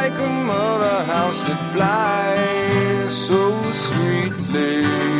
like a mother house that flies so sweetly.